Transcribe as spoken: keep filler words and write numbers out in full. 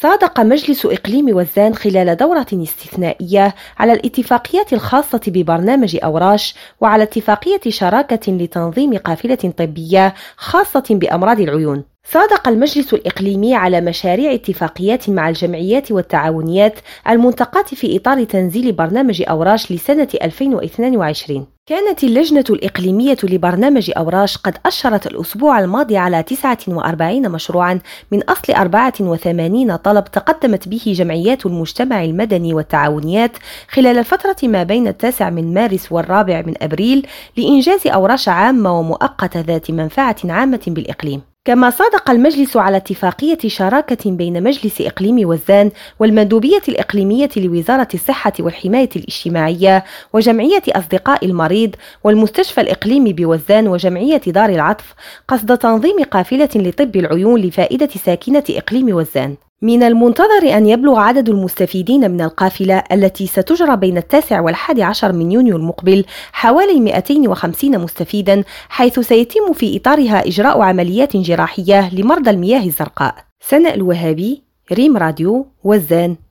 صادق مجلس إقليم وزان خلال دورة استثنائية على الاتفاقيات الخاصة ببرنامج أوراش وعلى اتفاقية شراكة لتنظيم قافلة طبية خاصة بأمراض العيون. صادق المجلس الإقليمي على مشاريع اتفاقيات مع الجمعيات والتعاونيات المنتقاة في إطار تنزيل برنامج أوراش لسنة ألفين واثنين وعشرين. كانت اللجنة الإقليمية لبرنامج أوراش قد أشرت الأسبوع الماضي على تسعة وأربعين مشروعا من أصل أربعة وثمانين طلب تقدمت به جمعيات المجتمع المدني والتعاونيات خلال الفترة ما بين التاسع من مارس والرابع من أبريل لإنجاز أوراش عامة ومؤقتة ذات منفعة عامة بالإقليم. كما صادق المجلس على اتفاقية شراكة بين مجلس إقليم وزان والمندوبية الإقليمية لوزارة الصحة والحماية الاجتماعية وجمعية أصدقاء المريض والمستشفى الإقليمي بوزان وجمعية دار العطف قصد تنظيم قافلة لطب العيون لفائدة ساكنة إقليم وزان. من المنتظر أن يبلغ عدد المستفيدين من القافلة التي ستجرى بين التاسع والحادي عشر من يونيو المقبل حوالي مئتين وخمسين مستفيدا، حيث سيتم في إطارها إجراء عمليات جراحية لمرضى المياه الزرقاء. سناء الوهابي، ريم راديو، وزان.